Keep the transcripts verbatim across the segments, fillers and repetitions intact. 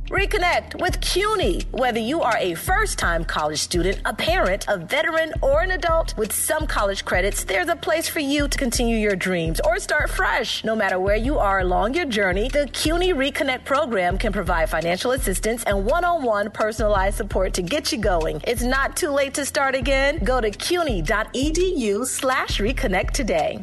Reconnect with CUNY. Whether you are a first-time college student, a parent, a veteran, or an adult, with some college credits, there's a place for you to continue your dreams or start fresh. No matter where you are along your journey, the CUNY Reconnect program can provide financial assistance and one-on-one personalized support to get you going. It's not too late to start again. Go to cuny.edu slash reconnect today.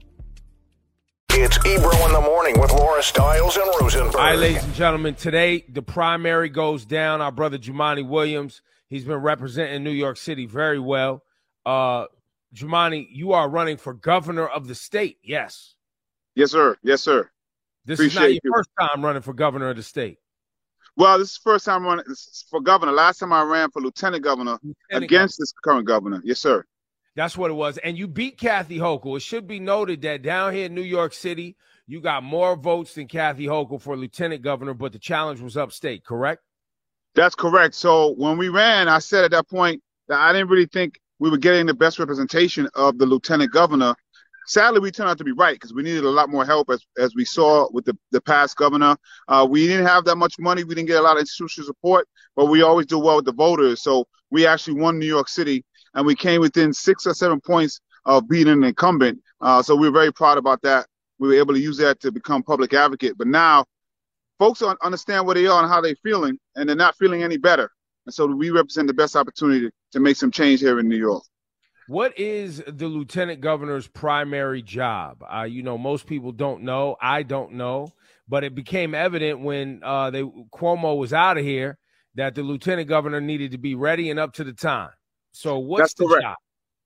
It's Ebro in the Morning with Laura Stiles and Rosenberg. All right, ladies and gentlemen, today the primary goes down. Our brother Jumaane Williams, he's been representing New York City very well. Uh, Jumaane, you are running for governor of the state, yes? Yes, sir. Yes, sir. This Appreciate is not your you. first time running for governor of the state. Well, this is the first time running for governor. Last time I ran for lieutenant governor lieutenant against governor. this current governor. Yes, sir. That's what it was. And you beat Kathy Hochul. It should be noted that down here in New York City, you got more votes than Kathy Hochul for lieutenant governor, but the challenge was upstate, correct? That's correct. So when we ran, I said at that point that I didn't really think we were getting the best representation of the lieutenant governor. Sadly, we turned out to be right because we needed a lot more help, as as we saw with the, the past governor. Uh, we didn't have that much money. We didn't get a lot of institutional support, but we always do well with the voters. So we actually won New York City, and we came within six or seven points of beating an incumbent. Uh, so we we're very proud about that. We were able to use that to become public advocate. But now folks don't understand where they are and how they're feeling, and they're not feeling any better. And so we represent the best opportunity to, to make some change here in New York. What is the lieutenant governor's primary job? Uh, you know, most people don't know. I don't know. But it became evident when uh, they, Cuomo was out of here that the lieutenant governor needed to be ready and up to the time. So what's That's the correct. job?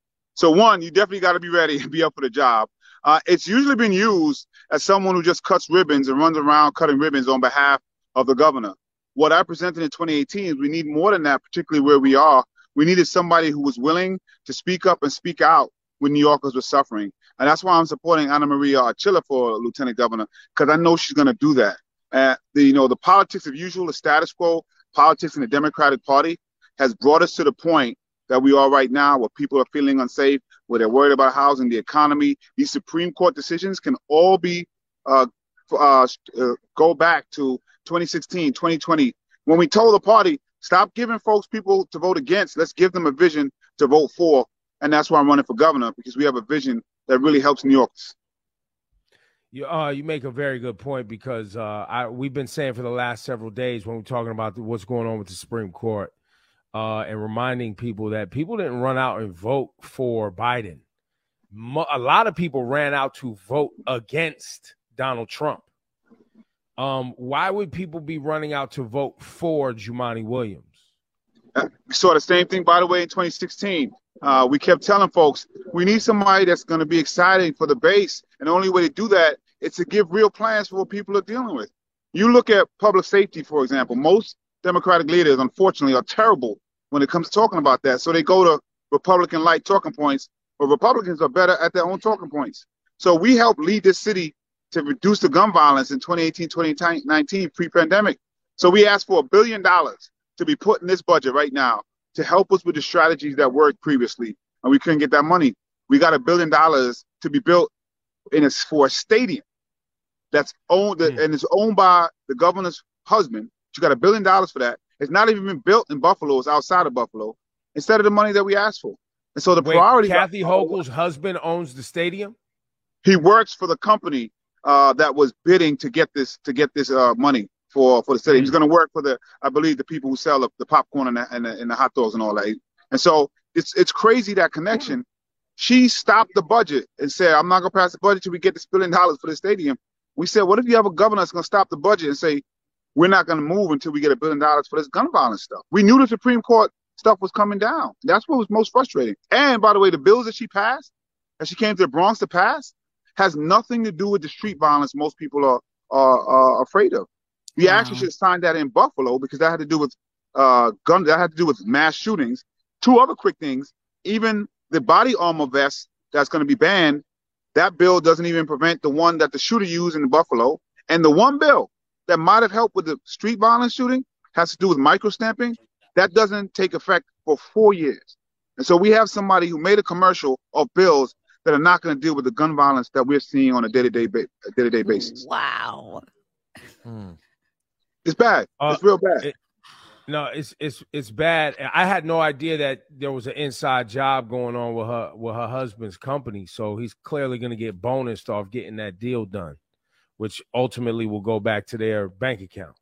So one, you definitely got to be ready and be up for the job. Uh, it's usually been used as someone who just cuts ribbons and runs around cutting ribbons on behalf of the governor. What I presented in twenty eighteen is we need more than that, particularly where we are. We needed somebody who was willing to speak up and speak out when New Yorkers were suffering. And that's why I'm supporting Anna Maria Archila for lieutenant governor, because I know she's going to do that. Uh, the, you know, the politics of usual, the status quo, politics in the Democratic Party has brought us to the point that we are right now, where people are feeling unsafe, where they're worried about housing, the economy. These Supreme Court decisions can all be uh, uh, uh, go back to twenty sixteen, twenty twenty, when we told the party, stop giving folks people to vote against. Let's give them a vision to vote for. And that's why I'm running for governor, because we have a vision that really helps New Yorkers. You, uh, you make a very good point, because uh, I, we've been saying for the last several days when we're talking about what's going on with the Supreme Court, Uh, and reminding people that people didn't run out and vote for Biden. Mo- a lot of people ran out to vote against Donald Trump. Um, why would people be running out to vote for Jumaane Williams? Uh, we saw the same thing, by the way, in twenty sixteen. Uh, we kept telling folks, we need somebody that's going to be exciting for the base. And the only way to do that is to give real plans for what people are dealing with. You look at public safety, for example. Most Democratic leaders, unfortunately, are terrible when it comes to talking about that. So they go to Republican-like talking points, but Republicans are better at their own talking points. So we helped lead this city to reduce the gun violence in twenty eighteen, twenty nineteen, pre-pandemic. So we asked for a billion dollars to be put in this budget right now to help us with the strategies that worked previously, and we couldn't get that money. We got a billion dollars to be built in a, for a stadium that's owned mm. and is owned by the governor's husband. You got a billion dollars for that. It's not even been built in Buffalo. It's outside of Buffalo, instead of the money that we asked for. And so the Wait, priority. Kathy Hochul's husband owns the stadium? He works for the company uh, that was bidding to get this to get this uh, money for, for the stadium. Mm-hmm. He's going to work for the, I believe, the people who sell the, the popcorn and the, and, the, and the hot dogs and all that. And so it's it's crazy, that connection. Mm-hmm. She stopped the budget and said, I'm not going to pass the budget till we get this billion dollars for the stadium. We said, what if you have a governor that's going to stop the budget and say, we're not going to move until we get a billion dollars for this gun violence stuff? We knew the Supreme Court stuff was coming down. That's what was most frustrating. And by the way, the bills that she passed, that she came to the Bronx to pass, has nothing to do with the street violence most people are are, are afraid of. We wow. actually should have signed that in Buffalo, because that had to do with uh, gun. That had to do with mass shootings. Two other quick things: even the body armor vest that's going to be banned, that bill doesn't even prevent the one that the shooter used in Buffalo. And the one bill that might have helped with the street violence shooting has to do with microstamping. That doesn't take effect for four years. And so we have somebody who made a commercial of bills that are not going to deal with the gun violence that we're seeing on a day-to-day ba- day-to-day basis. Wow. Hmm. It's bad. Uh, it's real bad. It, no, it's it's it's bad. I had no idea that there was an inside job going on with her with her husband's company. So he's clearly going to get bonused off getting that deal done, which ultimately will go back to their bank account.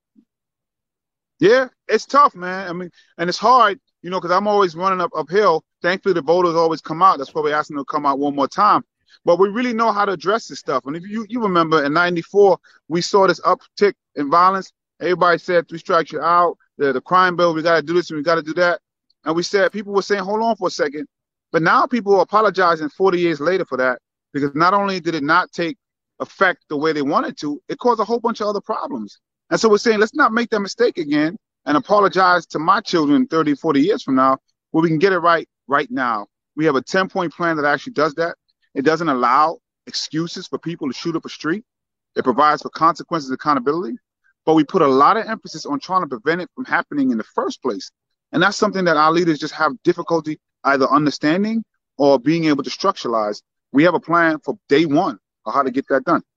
Yeah, it's tough, man. I mean, and it's hard, you know, because I'm always running up uphill. Thankfully, the voters always come out. That's why we're asking them to come out one more time. But we really know how to address this stuff. And if you, you remember in ninety-four, we saw this uptick in violence. Everybody said three strikes you're out. The, the crime bill, we got to do this and we got to do that. And we said, people were saying, hold on for a second. But now people are apologizing forty years later for that, because not only did it not take effect the way they wanted to, it caused a whole bunch of other problems. And so we're saying, let's not make that mistake again and apologize to my children thirty, forty years from now, where we can get it right right now. We have a ten-point plan that actually does that. It doesn't allow excuses for people to shoot up a street. It provides for consequences and accountability. But we put a lot of emphasis on trying to prevent it from happening in the first place. And that's something that our leaders just have difficulty either understanding or being able to structuralize. We have a plan for day one of how to get that done.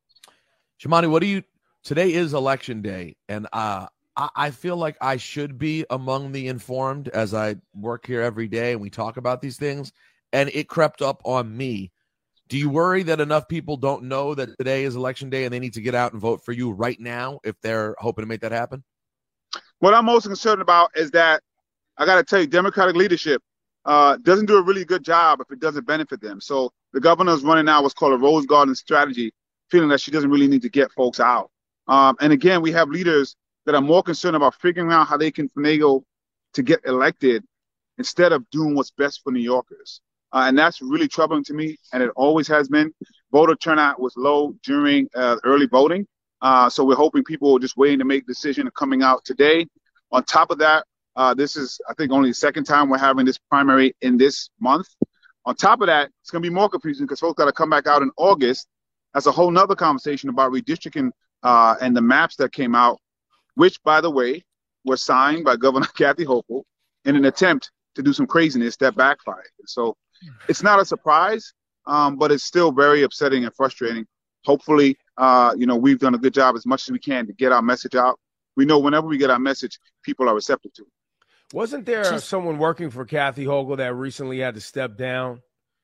Jumaane, what do you – today is election day, and uh, I, I feel like I should be among the informed as I work here every day and we talk about these things, and it crept up on me. Do you worry that enough people don't know that today is election day and they need to get out and vote for you right now if they're hoping to make that happen? What I'm most concerned about is that, I got to tell you, Democratic leadership uh, doesn't do a really good job if it doesn't benefit them. So the governor's running now what's called a Rose Garden strategy, feeling that she doesn't really need to get folks out. Um, and again, we have leaders that are more concerned about figuring out how they can finagle to get elected instead of doing what's best for New Yorkers. Uh, and that's really troubling to me, and it always has been. Voter turnout was low during uh, early voting. Uh, so we're hoping people are just waiting to make a decision coming out today. On top of that, uh, this is, I think, only the second time we're having this primary in this month. On top of that, it's going to be more confusing because folks got to come back out in August. That's a whole nother conversation about redistricting uh, and the maps that came out, which, by the way, were signed by Governor Kathy Hochul in an attempt to do some craziness that backfired. So it's not a surprise, um, but it's still very upsetting and frustrating. Hopefully, uh, you know, we've done a good job as much as we can to get our message out. We know whenever we get our message, people are receptive to it. Wasn't there Just, someone working for Kathy Hochul that recently had to step down?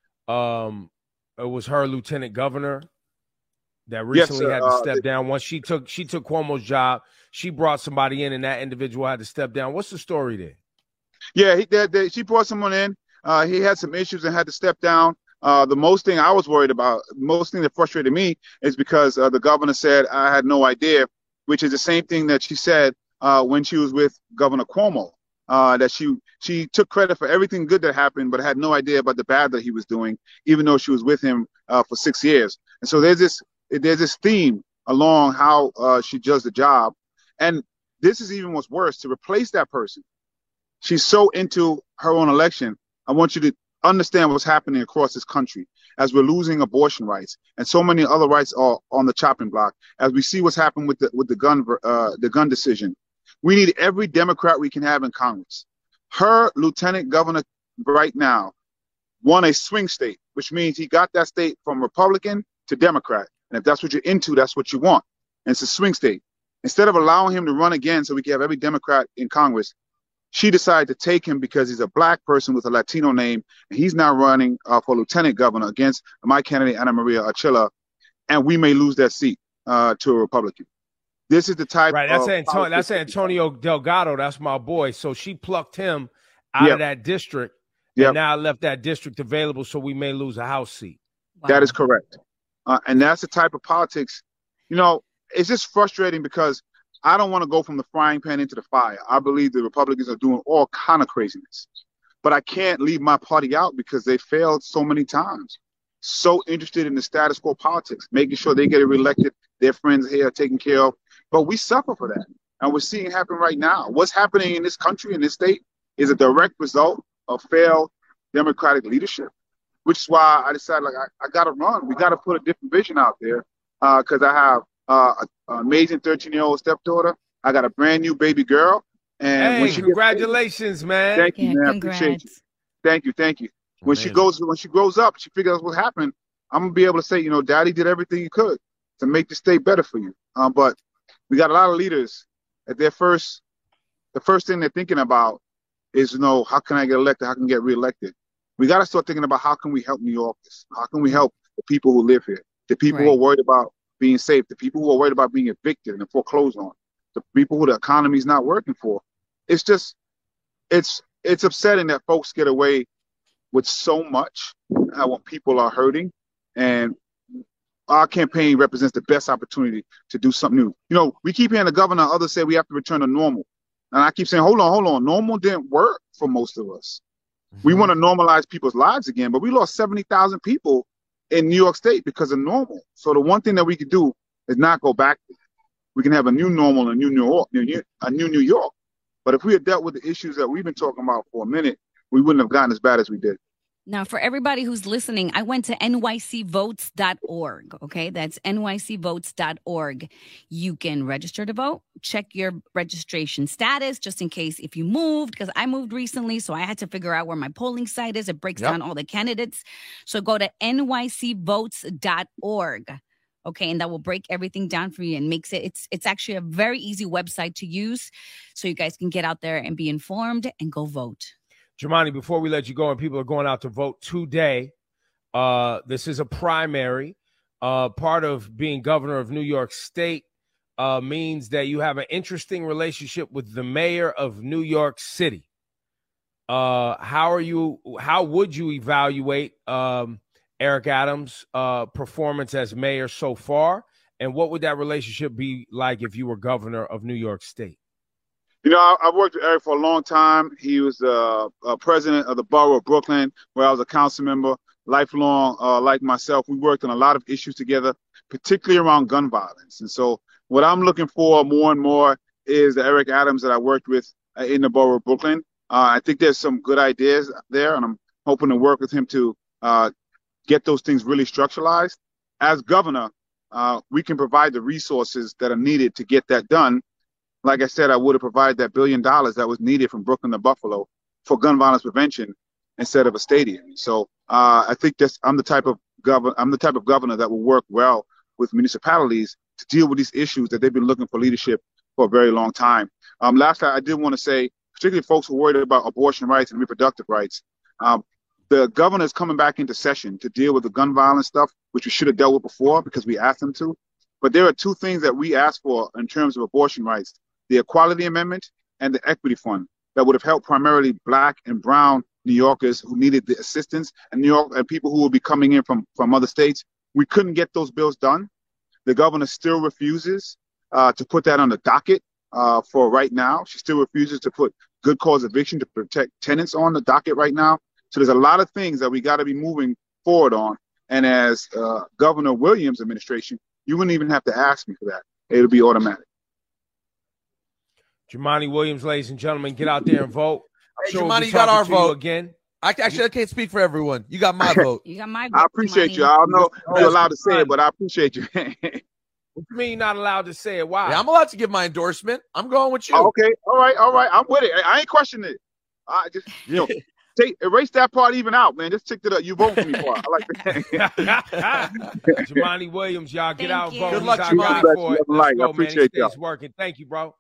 Um, it was her lieutenant governor that recently yes, uh, had to step uh, down. Once she took she took Cuomo's job, she brought somebody in, and that individual had to step down. What's the story there? Yeah, he, they, they, she brought someone in. Uh, he had some issues and had to step down. Uh, the most thing I was worried about, most thing that frustrated me is because uh, the governor said I had no idea, which is the same thing that she said uh, when she was with Governor Cuomo, uh, that she she took credit for everything good that happened, but had no idea about the bad that he was doing, even though she was with him uh, for six years. And so there's this there's this theme along how uh, she does the job. And this is even what's worse, to replace that person. She's so into her own election. I want you to understand what's happening across this country as we're losing abortion rights and so many other rights are on the chopping block. As we see what's happened with the with the gun uh, the gun decision, we need every Democrat we can have in Congress. Her lieutenant governor right now won a swing state, which means he got that state from Republican to Democrat. And if that's what you're into, that's what you want. And it's a swing state. Instead of allowing him to run again so we can have every Democrat in Congress, she decided to take him because he's a black person with a Latino name, and he's now running uh, for lieutenant governor against my candidate, Ana Maria Archila, and we may lose that seat uh, to a Republican. This is the type right, that's of Antonio, that's Antonio Delgado. That's my boy. So she plucked him out yep. of that district, yep. and now left that district available, so we may lose a House seat. Wow. That is correct. Uh, and that's the type of politics, you know, it's just frustrating because I don't want to go from the frying pan into the fire. I believe the Republicans are doing all kind of craziness. But I can't leave my party out because they failed so many times. So interested in the status quo politics, making sure they get reelected, their friends here are taken care of. But we suffer for that. And we're seeing it happen right now. What's happening in this country, in this state, is a direct result of failed Democratic leadership, which is why I decided, like, I, I got to run. We got to put a different vision out there because uh, I have uh, an amazing thirteen-year-old stepdaughter. I got a brand new baby girl. And hey, when she congratulations, gets, man. Thank you, yeah, man. Congrats. I appreciate you. Thank you, thank you. When Amazing. she goes, when she grows up, she figures out what happened. I'm gonna be able to say, you know, Daddy did everything he could to make the state better for you. Um, but we got a lot of leaders at their first, the first thing they're thinking about is, you know, how can I get elected? How can I get reelected? We got to start thinking about how can we help New Yorkers? How can we help the people who live here? The people Right. who are worried about being safe, the people who are worried about being evicted and foreclosed on, the people who the economy is not working for. It's just, it's it's upsetting that folks get away with so much uh, when people are hurting, and our campaign represents the best opportunity to do something new. You know, we keep hearing the governor and others say we have to return to normal. And I keep saying, hold on, hold on. Normal didn't work for most of us. Mm-hmm. We want to normalize people's lives again, but we lost seventy thousand people in New York State because of normal. So the one thing that we could do is not go back there. We can have a new normal, a new New York, a new New York. But if we had dealt with the issues that we've been talking about for a minute, we wouldn't have gotten as bad as we did. Now, for everybody who's listening, I went to N Y C votes dot org, okay? That's N Y C votes dot org. You can register to vote, check your registration status, just in case if you moved, because I moved recently, so I had to figure out where my polling site is. It breaks Yep. down all the candidates. So go to N Y C votes dot org, okay? And that will break everything down for you and makes it, it's, it's actually a very easy website to use, so you guys can get out there and be informed and go vote. Jumaane, before we let you go and people are going out to vote today, uh, this is a primary. Uh, part of being governor of New York State uh, means that you have an interesting relationship with the mayor of New York City. Uh, how are you? How would you evaluate um, Eric Adams' uh, performance as mayor so far? And what would that relationship be like if you were governor of New York State? You know, I, I've worked with Eric for a long time. He was uh, uh, president of the borough of Brooklyn, where I was a council member, lifelong, uh, like myself. We worked on a lot of issues together, particularly around gun violence. And so what I'm looking for more and more is the Eric Adams that I worked with uh, in the borough of Brooklyn. Uh, I think there's some good ideas there, and I'm hoping to work with him to uh, get those things really structuralized. As governor, uh, we can provide the resources that are needed to get that done. Like I said, I would have provided that billion dollars that was needed from Brooklyn to Buffalo for gun violence prevention instead of a stadium. So uh, I think that's I'm the type of governor I'm the type of governor that will work well with municipalities to deal with these issues that they've been looking for leadership for a very long time. Um, last, I did want to say, particularly folks who are worried about abortion rights and reproductive rights, um, the governor is coming back into session to deal with the gun violence stuff, which we should have dealt with before because we asked them to. But there are two things that we asked for in terms of abortion rights: the Equality Amendment and the Equity Fund that would have helped primarily Black and brown New Yorkers who needed the assistance, and New York and people who would be coming in from, from other states. We couldn't get those bills done. The governor still refuses uh, to put that on the docket uh, for right now. She still refuses to put good cause eviction to protect tenants on the docket right now. So there's a lot of things that we got to be moving forward on. And as uh, Governor Williams' administration, you wouldn't even have to ask me for that. It'll be automatic. Jumaane Williams, ladies and gentlemen, get out there and vote. Hey, Sure, we'll Jumaane, be you got talking our to you vote again. I, actually, I can't speak for everyone. You got my vote. You got my I appreciate Jumaane. you. I don't know if you're allowed to say it, but I appreciate you. What do you mean you're not allowed to say it? Why? Yeah, I'm allowed to give my endorsement. I'm going with you. Okay, all right, all right. I'm with it. I ain't questioning it. I just, you know, take erase that part even out, man. Just tick it up. You vote for me part. I like that. Jumaane Williams, y'all get Thank out and you. vote. Good He's luck, our Jumaane. guy Bless for you. it. Love Let's life. I go, man. appreciate He y'all. stays working. Thank you, bro.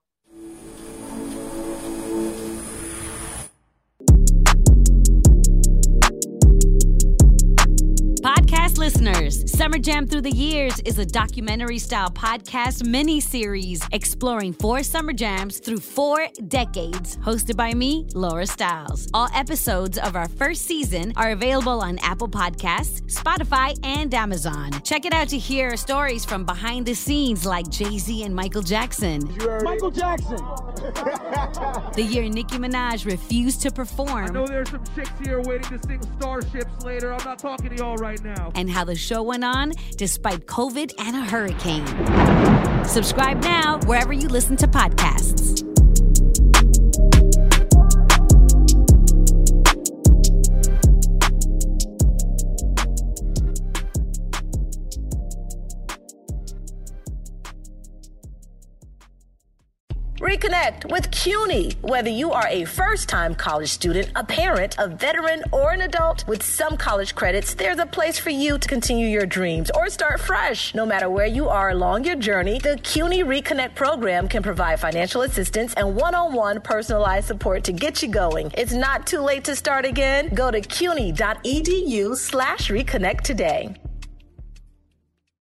Podcast listeners, Summer Jam Through the Years is a documentary-style podcast mini-series exploring four summer jams through four decades, hosted by me, Laura Stiles. All episodes of our first season are available on Apple Podcasts, Spotify, and Amazon. Check it out to hear stories from behind the scenes like Jay-Z and Michael Jackson. Michael Jackson. The year Nicki Minaj refused to perform. I know there's some chicks here waiting to sing Starships later. I'm not talking to y'all right now. And how the show went on despite COVID and a hurricane. Subscribe now wherever you listen to podcasts. Reconnect Reconnect with CUNY. Whether you are a first-time college student, a parent, a veteran, or an adult, with some college credits, there's a place for you to continue your dreams or start fresh. No matter where you are along your journey, the CUNY Reconnect program can provide financial assistance and one-on-one personalized support to get you going. It's not too late to start again. Go to cuny dot e d u slash reconnect today.